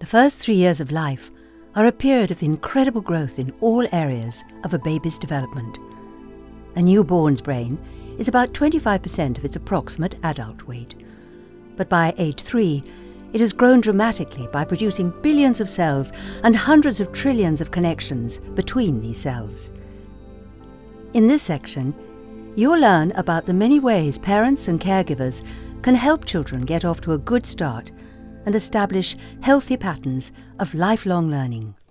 first 3 years of life are a period of incredible growth in all areas of a baby's development. A newborn's brain is about 25% of its approximate adult weight. But by age 3, it has grown dramatically by producing billions of cells and hundreds of trillions of connections between these cells. In this section, you'll learn about the many ways parents and caregivers can help children get off to a good start and establish healthy patterns of lifelong learning.